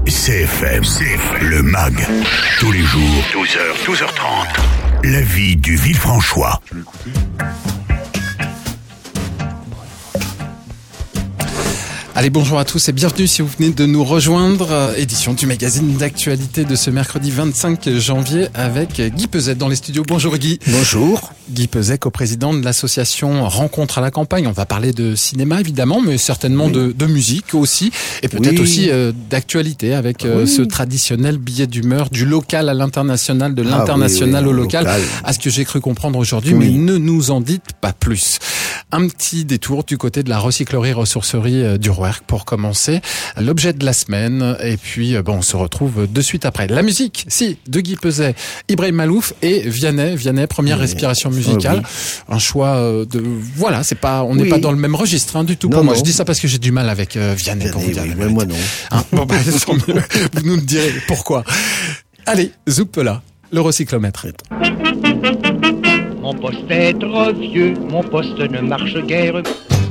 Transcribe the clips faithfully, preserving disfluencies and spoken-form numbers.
C F M, C F M, le M A G, tous les jours, douze heures, douze heures trente. La vie du Villefranchois. Je vais écouter. Allez, bonjour à tous et bienvenue si vous venez de nous rejoindre. Euh, édition du magazine d'actualité de ce mercredi vingt-cinq janvier avec Guy Peuzet dans les studios. Bonjour Guy. Bonjour. Guy Peuzet, co-président de l'association Rencontre à la campagne. On va parler de cinéma évidemment, mais certainement oui. de, de musique aussi. Et peut-être oui. aussi euh, d'actualité avec euh, oui. ce traditionnel billet d'humeur du local à l'international, de l'international ah oui, oui, au local, local, à ce que j'ai cru comprendre aujourd'hui. Oui. Mais ne nous en dites pas plus. Un petit détour du côté de la recyclerie-ressourcerie euh, du Rouergue pour commencer, l'objet de la semaine, et puis bon, on se retrouve de suite après. La musique, si, de Guy Peuzet, Ibrahim Malouf et Vianney, Vianney, première oui. respiration musicale, oh, oui. un choix de, voilà, c'est pas, on n'est oui. pas dans le même registre hein, du tout non, pour moi. Non. Je dis ça parce que j'ai du mal avec euh, Vianney, Vianney pour vous dire. Oui, même moi non. Hein, bon bah, tant mieux. Vous nous direz pourquoi. Allez, Zoupela, le recyclomètre. Mon poste est trop vieux, mon poste ne marche guère.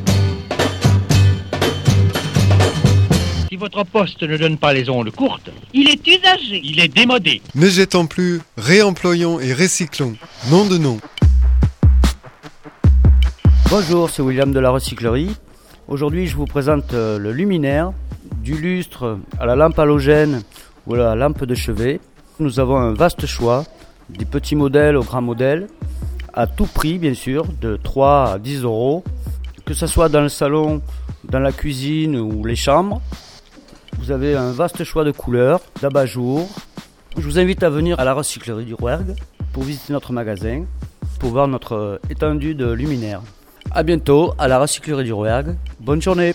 Si votre poste ne donne pas les ondes courtes, il est usagé, il est démodé. Ne jetons plus, réemployons et recyclons. Nom de nom. Bonjour, c'est William de la recyclerie. Aujourd'hui, je vous présente le luminaire, du lustre à la lampe halogène ou à la lampe de chevet. Nous avons un vaste choix, des petits modèles aux grands modèles, à tout prix bien sûr, de trois à dix euros. Que ce soit dans le salon, dans la cuisine ou les chambres. Vous avez un vaste choix de couleurs, d'abat-jour. Je vous invite à venir à la recyclerie du Rouergue pour visiter notre magasin, pour voir notre étendue de luminaires. A bientôt à la recyclerie du Rouergue. Bonne journée.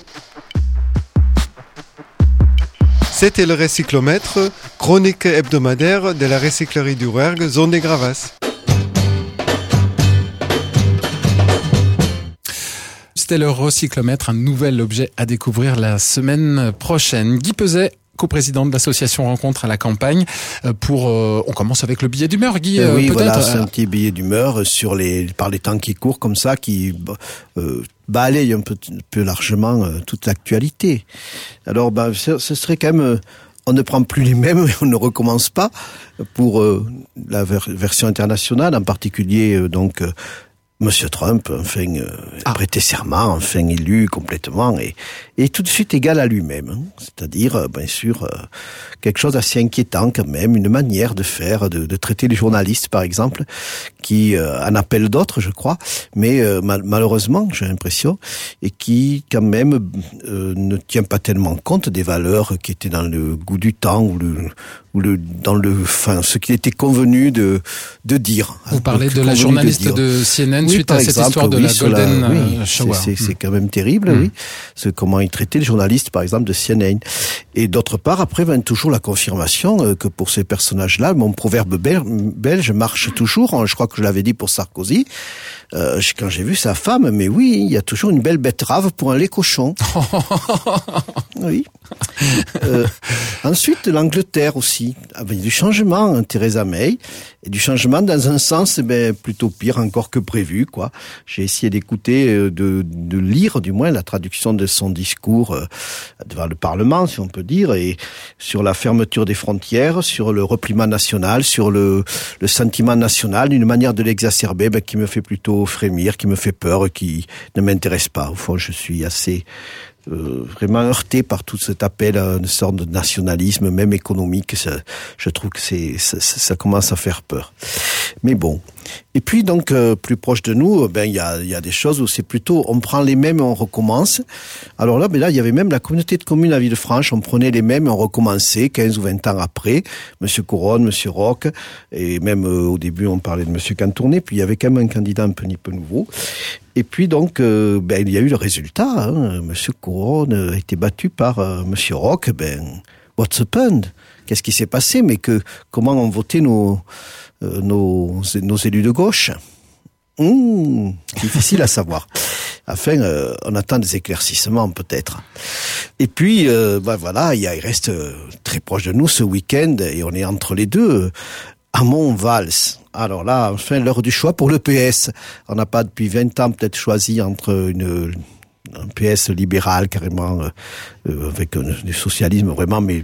C'était le Recyclomètre, chronique hebdomadaire de la recyclerie du Rouergue, zone des Gravas. C'était le recyclomètre, un nouvel objet à découvrir la semaine prochaine. Guy Peuzet, co-président de l'association Rencontre à la campagne. Pour, euh, on commence avec le billet d'humeur, Guy. Euh, oui, peut-être. Voilà, c'est un petit billet d'humeur sur les, par les temps qui courent comme ça, qui euh, balaye un peu, un peu largement euh, toute l'actualité. Alors, ben, ce, ce serait quand même. Euh, on ne prend plus les mêmes et on ne recommence pas pour euh, la ver- version internationale, en particulier euh, donc. Euh, Monsieur Trump, enfin, euh, a ah. prêté serment, enfin élu complètement, et, et tout de suite égal à lui-même. Hein. C'est-à-dire, euh, bien sûr, euh, quelque chose d'assez inquiétant quand même, une manière de faire, de, de traiter les journalistes, par exemple, qui euh, en appellent d'autres, je crois, mais euh, mal, malheureusement, j'ai l'impression, et qui, quand même, euh, ne tient pas tellement compte des valeurs qui étaient dans le goût du temps, ou le, ou le, dans le, enfin, ce qu'il était convenu de, de dire. Vous parlez de la journaliste de, de C N N. Oui, Suite à cette exemple, histoire de oui, la Golden la, oui, Shower. C'est, c'est, c'est quand même terrible, mmh. oui. C'est comment ils traitaient les journalistes, par exemple, de C N N. Et d'autre part, après, vient toujours la confirmation euh, que pour ces personnages-là, mon proverbe belge marche toujours. Je crois que je l'avais dit pour Sarkozy. Euh, quand j'ai vu sa femme, mais oui, il y a toujours une belle betterave pour un lait cochon. Oui. Euh, ensuite, l'Angleterre aussi, avec du changement, hein, Theresa May, et du changement dans un sens, eh ben, plutôt pire encore que prévu, quoi. J'ai essayé d'écouter, euh, de, de lire, du moins, la traduction de son discours euh, devant le Parlement, si on peut dire, et sur la fermeture des frontières, sur le repliement national, sur le, le sentiment national, une manière de l'exacerber, ben, qui me fait plutôt frémir, qui me fait peur, qui ne m'intéresse pas. Au fond, je suis assez euh, vraiment heurté par tout cet appel à une sorte de nationalisme, même économique. Ça, je trouve que c'est ça, ça commence à faire peur. Mais bon. Et puis donc euh, plus proche de nous, ben il y a il y a des choses où c'est plutôt on prend les mêmes et on recommence. Alors là, ben là il y avait même la communauté de communes à Villefranche, on prenait les mêmes et on recommençait quinze ou vingt ans après. Monsieur Couronne, Monsieur Roch, et même euh, au début on parlait de Monsieur Cantourné, puis il y avait quand même un candidat un peu, un peu nouveau. Et puis donc euh, ben il y a eu le résultat. Hein. Monsieur Couronne a été battu par euh, Monsieur Roch. Ben what's happened? Qu'est-ce qui s'est passé? Mais que comment ont voté nos euh, nos nos élus de gauche? Mmh, difficile à savoir. Enfin, euh, on attend des éclaircissements peut-être. Et puis, euh, ben voilà, il, y a, il reste euh, très proche de nous ce week-end et on est entre les deux. Euh, Hamon-Valls. Alors là, enfin, l'heure du choix pour le P S. On n'a pas depuis vingt ans peut-être choisi entre une un P S libéral carrément, euh, avec un, du socialisme vraiment, mais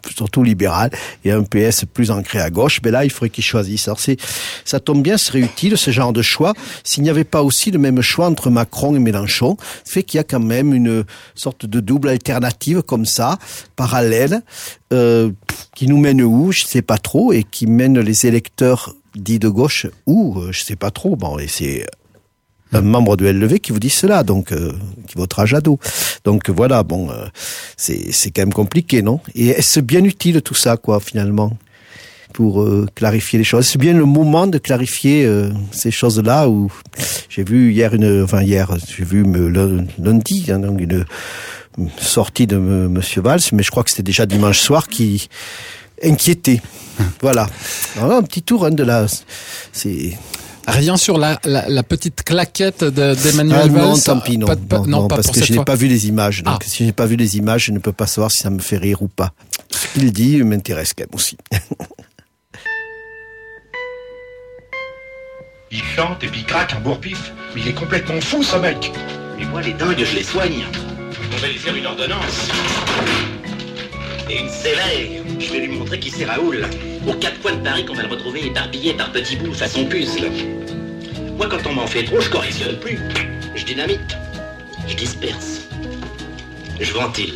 surtout libéral, et un P S plus ancré à gauche, ben là, il faudrait qu'ils choisissent. Alors c'est, ça tombe bien, ce serait utile, ce genre de choix, s'il n'y avait pas aussi le même choix entre Macron et Mélenchon, fait qu'il y a quand même une sorte de double alternative comme ça, parallèle, euh, qui nous mène où, je sais pas trop, et qui mène les électeurs dits de gauche où, je sais pas trop, bon, et c'est un membre de L V qui vous dit cela, donc euh, qui votera Jadot. Donc voilà, bon, euh, c'est c'est quand même compliqué, non? Et est-ce bien utile tout ça, quoi, finalement, pour euh, clarifier les choses? C'est bien le moment de clarifier euh, ces choses-là. Où j'ai vu hier une, enfin hier, j'ai vu me, lundi, hein, donc une, une sortie de M. Monsieur Valls, mais je crois que c'était déjà dimanche soir, qui inquiétait. Voilà. Alors, un petit tour hein, de la, c'est. Rien sur la, la, la petite claquette de, d'Emmanuel ah, Valls. Non, tant pis, non. Pas, pas, non, non, non pas parce pour que cette je n'ai fois. pas vu les images. Donc, ah. si je n'ai pas vu les images, je ne peux pas savoir si ça me fait rire ou pas. Ce qu'il dit m'intéresse quand même aussi. Il chante et puis il craque un bourre-pif. Mais il est complètement fou, ce mec. Mais moi, les dingues, je les soigne. On va lui faire une ordonnance. Et une sévère. Je vais lui montrer qui c'est Raoul. Aux quatre coins de Paris qu'on va le retrouver éparpillé par petits bouts façon puzzle. Moi, quand on m'en fait trop, je correctionne plus. Je dynamite. Je disperse. Je ventile.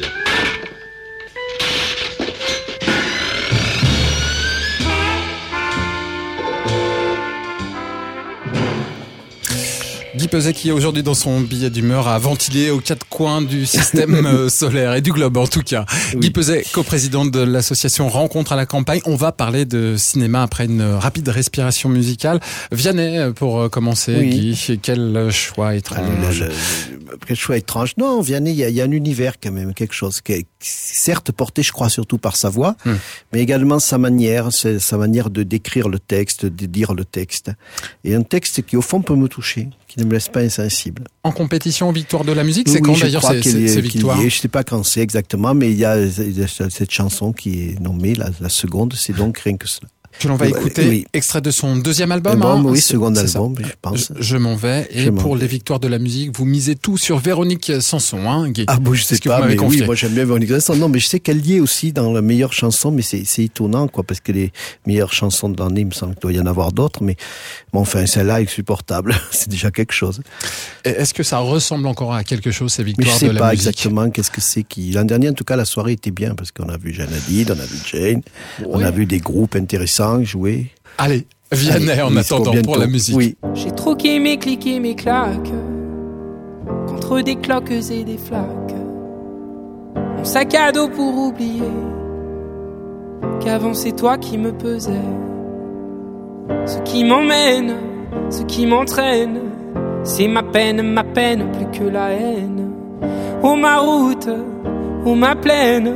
Guy Peuzet qui est aujourd'hui dans son billet d'humeur à ventiler aux quatre coins du système solaire et du globe en tout cas. Oui. Guy Peuzet, coprésident de l'association Rencontre à la campagne. On va parler de cinéma après une rapide respiration musicale. Vianney, pour commencer, oui. Guy, quel choix étrange. Ah, le, le, le, quel choix étrange. Non, Vianney, il y, y a un univers quand même, quelque chose qui est certes porté, je crois, surtout par sa voix, hum. mais également sa manière, sa manière de décrire le texte, de dire le texte. Et un texte qui, au fond, peut me toucher, qui ne me laisse pas insensible. En compétition, victoire de la musique, c'est oui, quand d'ailleurs ces, ces, ces victoires? Je ne sais pas quand c'est exactement, mais il y a cette chanson qui est nommée, la, la seconde, c'est donc rien que cela. Que l'on va écouter, oui. Extrait de son deuxième album. album hein, oui, second album, je pense. Je, je m'en vais. Et je pour vais. les victoires de la musique, vous misez tout sur Véronique Sanson, hein, Guy. Ah bon, je sais que pas, mais confié. oui, moi j'aime bien Véronique Sanson. Non, mais je sais qu'elle y est aussi dans la meilleure chanson, mais c'est, c'est étonnant, quoi, parce que les meilleures chansons de l'année, il me semble qu'il doit y en avoir d'autres, mais bon, enfin, celle-là est supportable. C'est déjà quelque chose. Et est-ce que ça ressemble encore à quelque chose, ces victoires mais je sais de la pas musique? Exactement qu'est-ce que c'est qui, l'an dernier, en tout cas, la soirée était bien, parce qu'on a vu Jeanne Hadid, on a vu Jane, oui. on a vu des groupes intéressants jouer. Allez, Vianney en attendant pour la musique. Oui. J'ai troqué mes clics et mes claques contre des cloques et des flaques. Mon sac à dos pour oublier qu'avant c'est toi qui me pesais. Ce qui m'emmène, ce qui m'entraîne, c'est ma peine, ma peine plus que la haine. Oh ma route, oh ma plaine,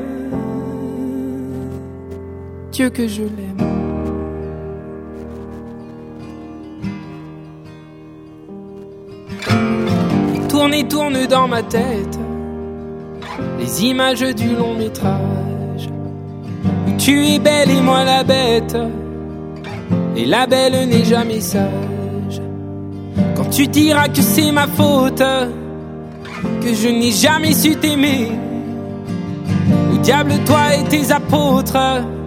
Dieu que je l'aime. Tourne et tourne dans ma tête les images du long métrage où tu es belle et moi la bête, et la belle n'est jamais sage. Quand tu diras que c'est ma faute, que je n'ai jamais su t'aimer, au diable toi et tes apôtres,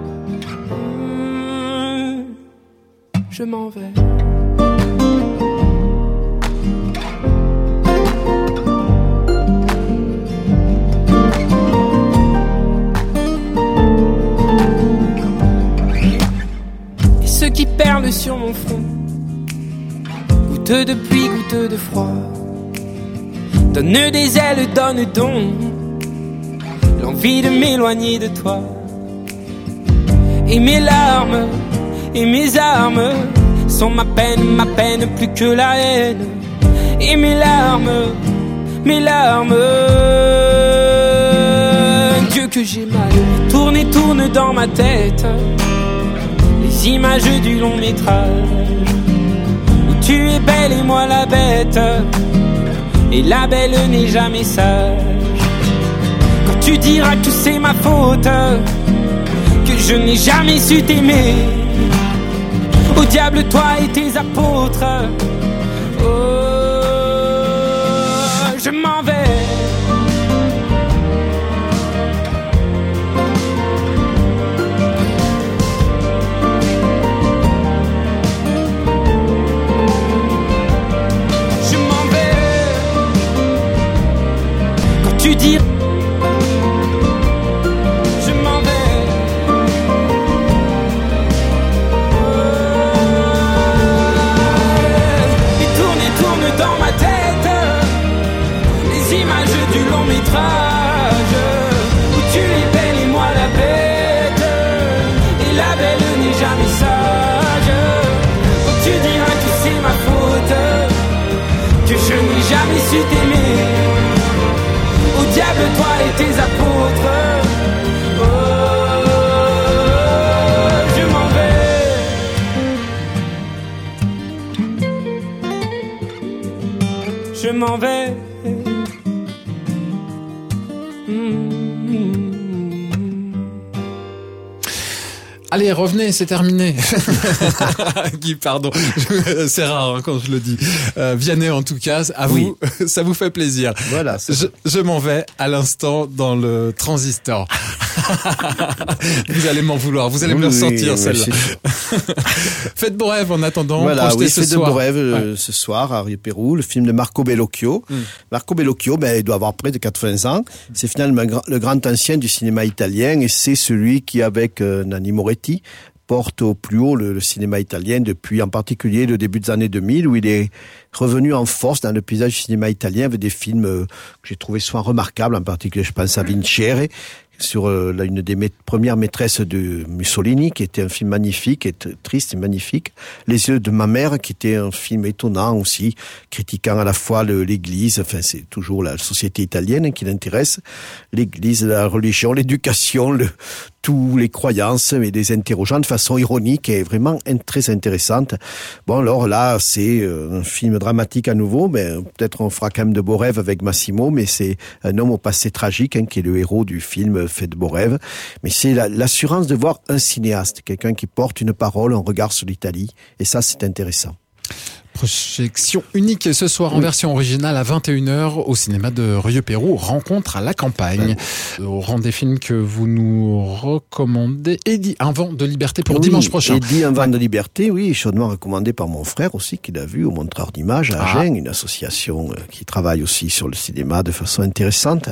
mmh, je m'en vais. Qui perle sur mon front, goutte de pluie, goutte de froid, donne des ailes, donne donc l'envie de m'éloigner de toi. Et mes larmes, et mes armes sont ma peine, ma peine plus que la haine. Et mes larmes, mes larmes, Dieu que j'ai mal. Tourne et tourne dans ma tête les images du long métrage où tu es belle et moi la bête, et la belle n'est jamais sage. Quand tu diras que c'est ma faute, que je n'ai jamais su t'aimer, au diable toi et tes apôtres, oh, je m'en vais. m'en vais. Allez, revenez, c'est terminé. Guy, pardon, c'est rare hein, quand je le dis. Euh, Vianney, en tout cas, à oui. vous, ça vous fait plaisir. Voilà. Je, je m'en vais à l'instant dans le transistor. Vous allez m'en vouloir, vous allez oui, me le ressentir oui, celle-là. Faites beau rêve en attendant. Voilà, oui, ce Faites soir. de beau rêve ouais. ce soir à Rieux-Pérou, le film de Marco Bellocchio. Mm. Marco Bellocchio, ben, il doit avoir près de quatre-vingts ans. C'est finalement le grand ancien du cinéma italien et c'est celui qui, avec euh, Nanni Moretti, porte au plus haut le, le cinéma italien depuis en particulier le début des années deux mille où il est revenu en force dans le paysage du cinéma italien avec des films euh, que j'ai trouvé souvent remarquables, en particulier je pense à Vincere, sur euh, là, une des mé- premières maîtresses de Mussolini, qui était un film magnifique, et t- triste et magnifique. Les yeux de ma mère, qui était un film étonnant aussi, critiquant à la fois le, l'Église, enfin c'est toujours la société italienne qui l'intéresse, l'Église, la religion, l'éducation, le, tous les croyances, mais les interrogeant de façon ironique et vraiment très intéressante. Bon alors là, c'est un film dramatique à nouveau, mais peut-être on fera quand même de beaux rêves avec Massimo, mais c'est un homme au passé tragique, hein, qui est le héros du film Fait de beaux rêves, mais c'est la, l'assurance de voir un cinéaste, quelqu'un qui porte une parole, un regard sur l'Italie, et ça c'est intéressant. Projection unique ce soir en oui. version originale à vingt et une heures au cinéma de Rieux-Pérou, Rencontre à la campagne. Ouais. Au rang des films que vous nous recommandez, Eddie, Un vent de liberté pour oui, dimanche prochain. Eddie, Un vent de liberté, oui, chaudement recommandé par mon frère aussi, qui l'a vu au Montreur d'images à Agen, ah. une association qui travaille aussi sur le cinéma de façon intéressante.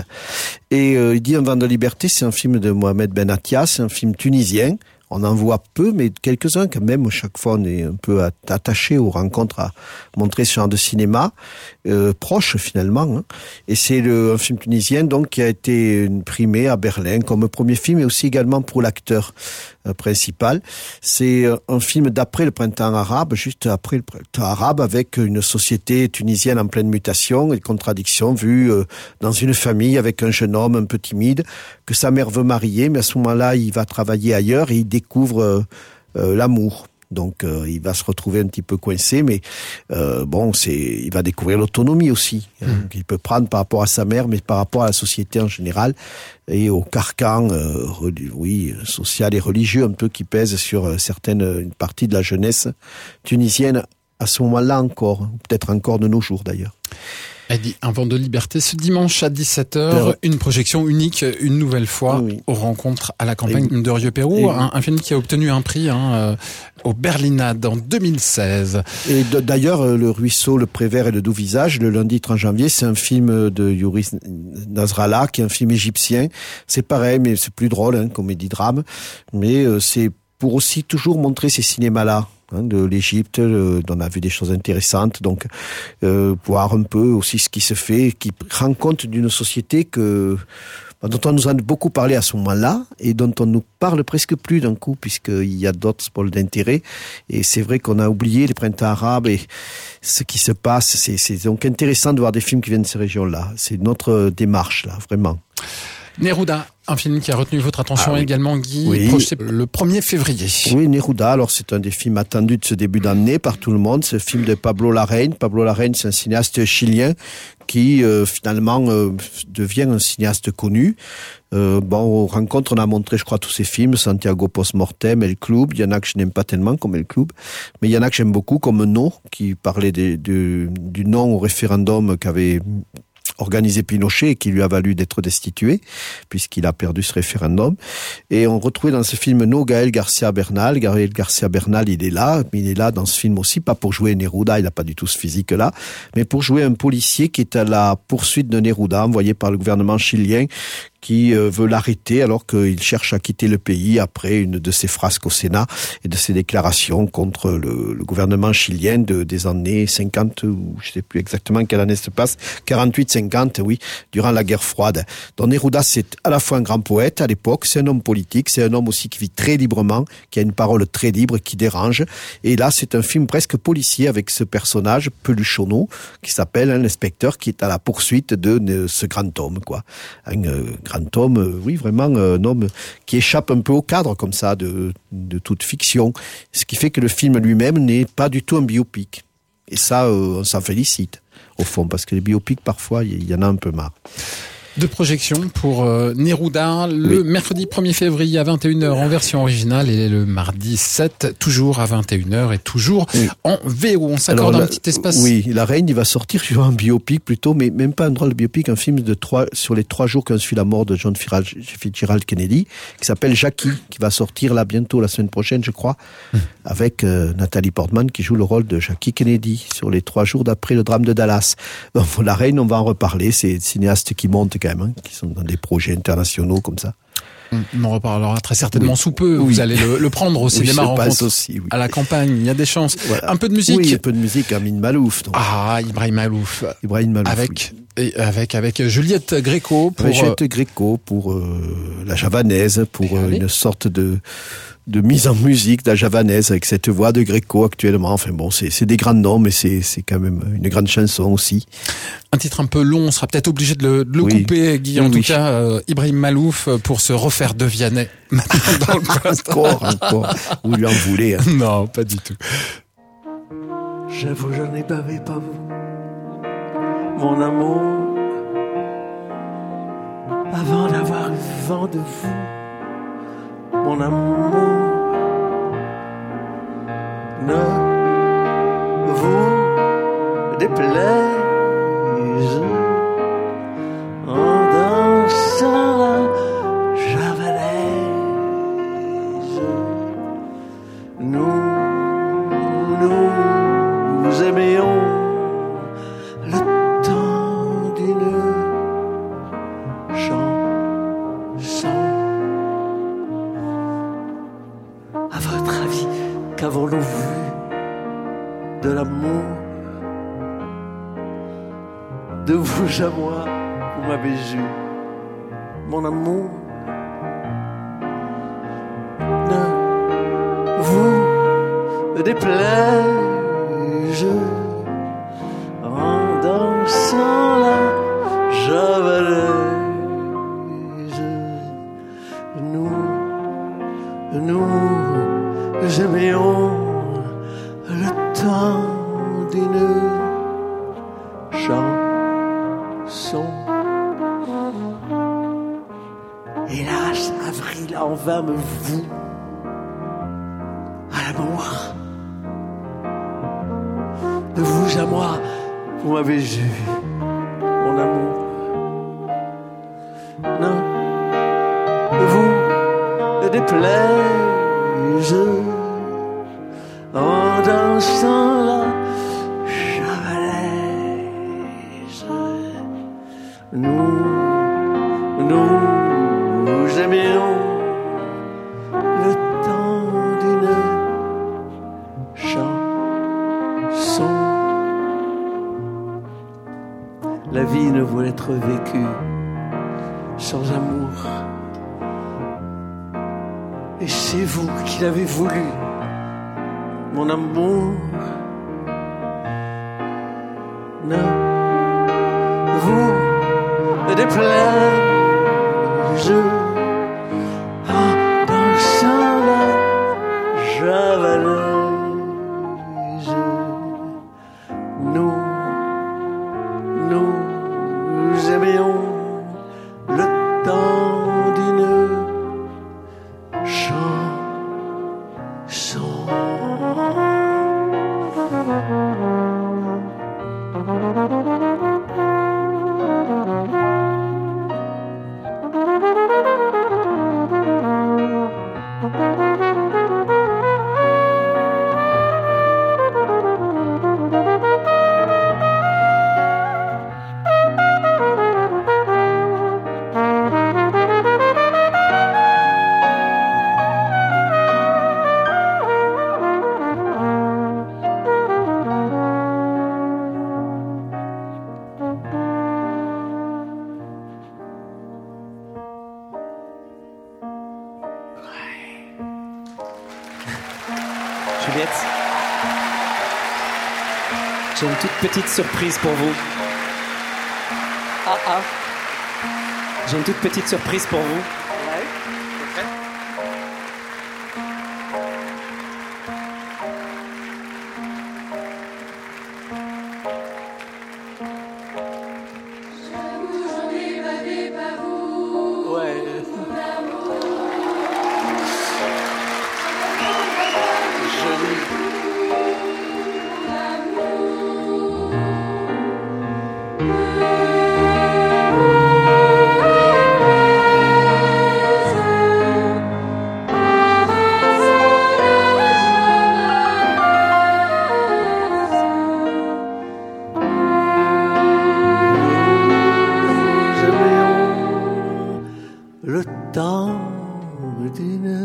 Et euh, Eddie, Un vent de liberté, c'est un film de Mohamed Ben Attia, c'est un film tunisien. On en voit peu, mais quelques-uns quand même. Chaque fois, on est un peu attaché aux rencontres à montrer ce genre de cinéma euh, proche finalement. Hein. Et c'est le, un film tunisien donc qui a été primé à Berlin comme premier film, et aussi également pour l'acteur euh, principal. C'est un film d'après le printemps arabe, juste après le printemps arabe, avec une société tunisienne en pleine mutation et contradiction, vue euh, dans une famille avec un jeune homme un peu timide que sa mère veut marier, mais à ce moment-là, il va travailler ailleurs et il découvre euh, euh, l'amour. Donc euh, il va se retrouver un petit peu coincé, mais euh, bon, c'est, il va découvrir l'autonomie aussi, hein, mmh. qu'il peut prendre par rapport à sa mère, mais par rapport à la société en général et au carcan, euh, oui, social et religieux un peu qui pèse sur certaines une partie de la jeunesse tunisienne à ce moment-là encore, peut-être encore de nos jours d'ailleurs. Eddie, Un vent de liberté, ce dimanche à dix-sept heures, une projection unique, une nouvelle fois, oui. aux rencontres à la campagne et, de Rieux-Pérou, un, un film qui a obtenu un prix hein, euh, au Berlinade en deux mille seize. Et de, d'ailleurs, Le Ruisseau, Le Prévert et Le Doux Visage, le lundi trente janvier, c'est un film de Youris Nasrallah, qui est un film égyptien. C'est pareil, mais c'est plus drôle, hein, comédie-drame, mais euh, c'est pour aussi toujours montrer ces cinémas-là. Hein, de l'Égypte, euh, on a vu des choses intéressantes, donc euh, voir un peu aussi ce qui se fait, qui rend compte d'une société que dont on nous a beaucoup parlé à ce moment-là et dont on nous parle presque plus d'un coup, puisqu'il y a d'autres pôles d'intérêt. Et c'est vrai qu'on a oublié les printemps arabes et ce qui se passe. C'est, c'est donc intéressant de voir des films qui viennent de ces régions-là. C'est notre démarche, là, vraiment. Neruda, un film qui a retenu votre attention ah, oui. également, Guy, oui. projeté le premier février. Oui, Neruda, alors c'est un des films attendus de ce début d'année par tout le monde. C'est le film de Pablo Larraín. Pablo Larraín, c'est un cinéaste chilien qui euh, finalement euh, devient un cinéaste connu. Euh, bon, aux rencontres, on a montré, je crois, tous ses films, Santiago Post-Mortem, El Club. Il y en a que je n'aime pas tellement, comme El Club, mais il y en a que j'aime beaucoup, comme No, qui parlait des, du, du non au référendum qu'avait organisé Pinochet et qui lui a valu d'être destitué puisqu'il a perdu ce référendum. Et on retrouvait dans ce film No Gaël Garcia Bernal. Gaël Garcia Bernal, il est là, mais il est là dans ce film aussi, pas pour jouer Neruda, il n'a pas du tout ce physique-là, mais pour jouer un policier qui est à la poursuite de Neruda, envoyé par le gouvernement chilien, qui euh, veut l'arrêter alors qu'il cherche à quitter le pays après une de ses frasques au Sénat et de ses déclarations contre le, le gouvernement chilien de, des années cinquante, ou je ne sais plus exactement quelle année se passe, quarante-huit cinquante, oui, durant la guerre froide. Donc Neruda, c'est à la fois un grand poète à l'époque, c'est un homme politique, c'est un homme aussi qui vit très librement, qui a une parole très libre, qui dérange. Et là, c'est un film presque policier avec ce personnage, Peluchono, qui s'appelle hein, l'inspecteur, qui est à la poursuite de, de ce grand homme, quoi. Un euh, grand homme, euh, oui, vraiment un homme qui échappe un peu au cadre comme ça de, de toute fiction. Ce qui fait que le film lui-même n'est pas du tout un biopic. Et ça, euh, on s'en félicite, au fond, parce que les biopics, parfois, il y, y en a un peu marre. De projection pour euh, Neruda le oui. mercredi premier février à vingt et une heures en version originale et le mardi sept toujours à vingt et une heures et toujours oui. en V O. On s'accorde Alors, un la, petit espace. Oui, La Reine, il va sortir sur un biopic plutôt, mais même pas un drôle de biopic, un film de trois, sur les trois jours qu'on suit la mort de John Fitzgerald Kennedy, qui s'appelle Jackie, qui va sortir là bientôt, la semaine prochaine, je crois, mmh. avec euh, Nathalie Portman qui joue le rôle de Jackie Kennedy sur les trois jours d'après le drame de Dallas. Donc, La Reine, on va en reparler, c'est des cinéastes qui montent quand même, hein, qui sont dans des projets internationaux comme ça. On en reparlera très certainement oui. sous peu. Oui. Vous allez le, le prendre au cinéma oui, rencontre aussi, oui. à la campagne. Il y a des chances. Voilà. Un peu de musique. Oui, un peu de musique. Amin Malouf. Donc. Ah, Ibrahim Malouf. Ibrahim Malouf. Avec oui. et avec avec Juliette Gréco pour Juliette Gréco pour euh, la javanaise, pour euh, une sorte de de mise en musique de la javanaise avec cette voix de Gréco actuellement. Enfin bon, c'est c'est des grands noms, mais c'est c'est quand même une grande chanson aussi. Un titre un peu long, on sera peut-être obligé de le, de le oui. couper, Guy. En oui. tout cas, euh, Ibrahim Malouf pour se refaire de Vianney. Dans le encore, encore. Vous lui en voulez. Hein. Non, pas du tout. J'avoue, je n'ai bavé pas vous, mon amour, avant d'avoir eu vent de vous, mon amour. Ne vous déplaise en dansant la javanaise. Nous, nous, nous aimions le temps d'une chanson. À votre avis, qu'avons-nous vu de l'amour? De vous à moi, vous m'avez eu, mon amour. Ne vous déplaise en dansant la javanaise. Nous, nous aimions le temps d'une chanson. Hélas, avril en vain me voue à l'amour. De vous à moi, vous m'avez eu, mon amour. Non, vous déplaise en dansant la javanaise. Nous, nous, nous aimions le temps d'une chanson. La vie ne voulait être vécue sans amour. Et c'est vous qui l'avez voulu, mon amour. Ne vous déplaise en dansant la javanaise. Nous, nous aimions le temps d'une chanson. Juliette, j'ai une toute petite surprise pour vous. Ah ah. J'ai une toute petite surprise pour vous. Ouais. Okay.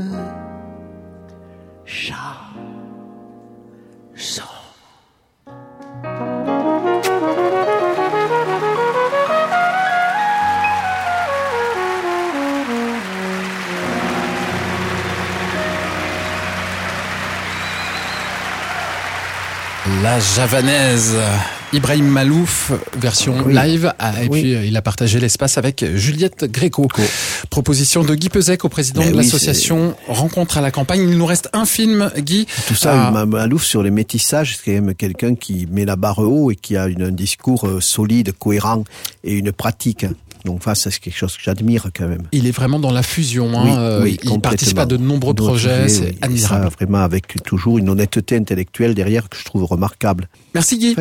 chanson. La javanaise, Ibrahim Malouf, version oui. live, et oui. puis il a partagé l'espace avec Juliette Gréco. Oh. Proposition de Guy Pezec au président Mais de oui, l'association c'est... Rencontre à la campagne. Il nous reste un film, Guy. Tout ça, à... Malouf sur les métissages, c'est quand même quelqu'un qui met la barre haut et qui a une, un discours solide, cohérent et une pratique. Donc, ça, c'est quelque chose que j'admire quand même. Il est vraiment dans la fusion. Hein. Oui, oui, il participe à de nombreux projets. C'est oui, admirable. Ça, vraiment, avec toujours une honnêteté intellectuelle derrière que je trouve remarquable. Merci Guy.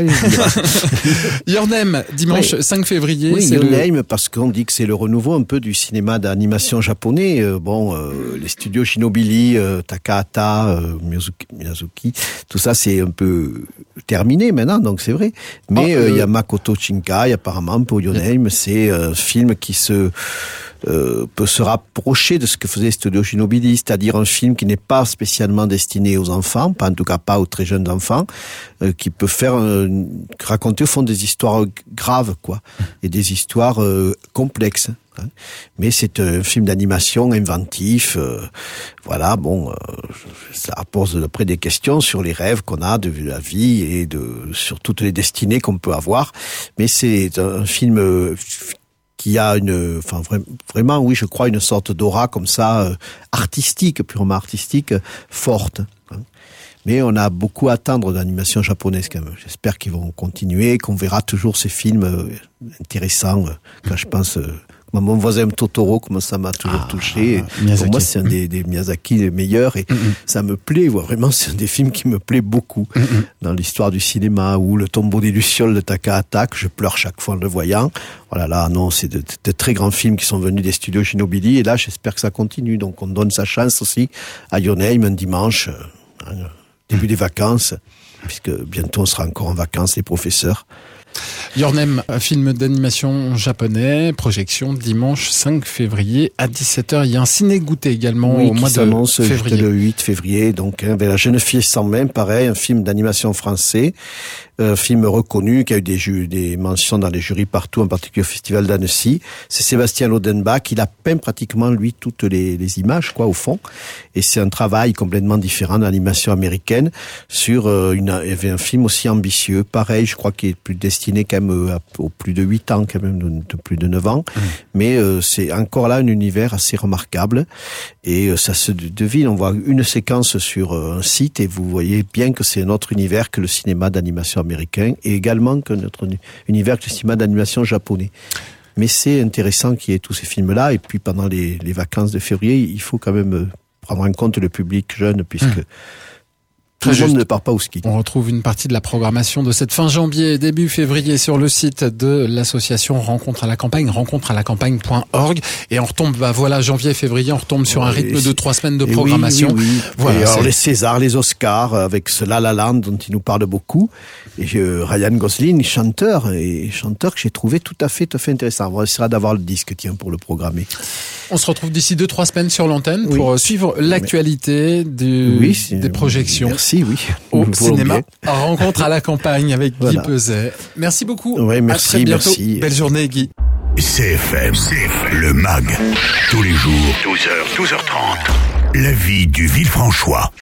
Your Name, dimanche oui. cinq février. Oui, c'est Your le... Name, parce qu'on dit que c'est le renouveau un peu du cinéma d'animation japonais. Euh, bon, euh, les studios Shinobili, euh, Takahata, euh, Miyazuki, Miyazuki, tout ça c'est un peu terminé maintenant, donc c'est vrai. Mais il oh, euh, euh... y a Makoto Shinkai, apparemment, pour Your Name, oui. c'est un film qui se... Euh, peut se rapprocher de ce que faisait Studio Shinobili, c'est-à-dire un film qui n'est pas spécialement destiné aux enfants, pas en tout cas pas aux très jeunes enfants, euh, qui peut faire euh, raconter au fond des histoires graves, quoi, et des histoires euh, complexes. Hein. Mais c'est un film d'animation inventif, euh, voilà, bon, euh, ça pose après des questions sur les rêves qu'on a de la vie et de sur toutes les destinées qu'on peut avoir. Mais c'est un film euh, qui a une, enfin vraiment, oui, je crois, une sorte d'aura comme ça, euh, artistique, purement artistique, forte. Hein. Mais on a beaucoup à attendre d'animation japonaise quand même. J'espère qu'ils vont continuer, qu'on verra toujours ces films euh, intéressants. Euh, quand je pense, euh, mon voisin Totoro, comment ça m'a toujours ah, touché. Et pour moi, c'est un des, des Miyazaki les meilleurs et mm-hmm. ça me plaît. Vraiment, c'est un des films qui me plaît beaucoup mm-hmm. dans l'histoire du cinéma. Ou Le Tombeau des Lucioles de Takahata, que je pleure chaque fois en le voyant. Voilà, là, non, c'est de, de, de très grands films qui sont venus des studios Shinobili. Et là, j'espère que ça continue. Donc, on donne sa chance aussi à Your Name un dimanche, hein, début des vacances, puisque bientôt on sera encore en vacances, les professeurs. Your Name, un film d'animation japonais, projection dimanche cinq février à dix-sept heures. Il y a un ciné-goûté également oui, au mois de février. Le huit février, donc, hein, La Jeune Fille sans main, pareil, un film d'animation français, un film reconnu, qui a eu des, ju- des mentions dans les jurys partout, en particulier au Festival d'Annecy. C'est Sébastien Lodenbach, il a peint pratiquement, lui, toutes les, les images, quoi, au fond. Et c'est un travail complètement différent d'animation américaine sur euh, une, il y avait un film aussi ambitieux, pareil, je crois qu'il est plus destiné quand même à, aux plus de huit ans, quand même, de, de plus de neuf ans. Mmh. Mais euh, c'est encore là un univers assez remarquable. Et euh, ça se devine, on voit une séquence sur euh, un site et vous voyez bien que c'est un autre univers que le cinéma d'animation américain et également que notre univers que le cinéma d'animation japonais. Mais c'est intéressant qu'il y ait tous ces films-là. Et puis pendant les, les vacances de février, il faut quand même prendre en compte le public jeune puisque mmh. tout le monde ne part pas au ski. On retrouve une partie de la programmation de cette fin janvier, début février sur le site de l'association Rencontre à la campagne, rencontre à la campagne point org. Et on retombe, bah voilà, janvier, février, on retombe sur un rythme de trois semaines de programmation. Oui, oui, oui. Voilà, et alors les Césars, les Oscars, avec ce La La Land dont il nous parle beaucoup. Et euh, Ryan Gosling, chanteur, et chanteur que j'ai trouvé tout à fait, tout à fait intéressant. On essaiera d'avoir le disque, tiens, pour le programmer. On se retrouve d'ici deux, trois semaines sur l'antenne oui. pour suivre l'actualité du, oui, des projections. Merci, oui. Au cinéma. Rencontre à la campagne avec Guy voilà. Pezet. Merci beaucoup. Oui, merci, à très bientôt. Merci. Belle journée, Guy. C F M, C F M, le MAG. Tous les jours, douze heures, douze heures trente. La vie du Villefranchois.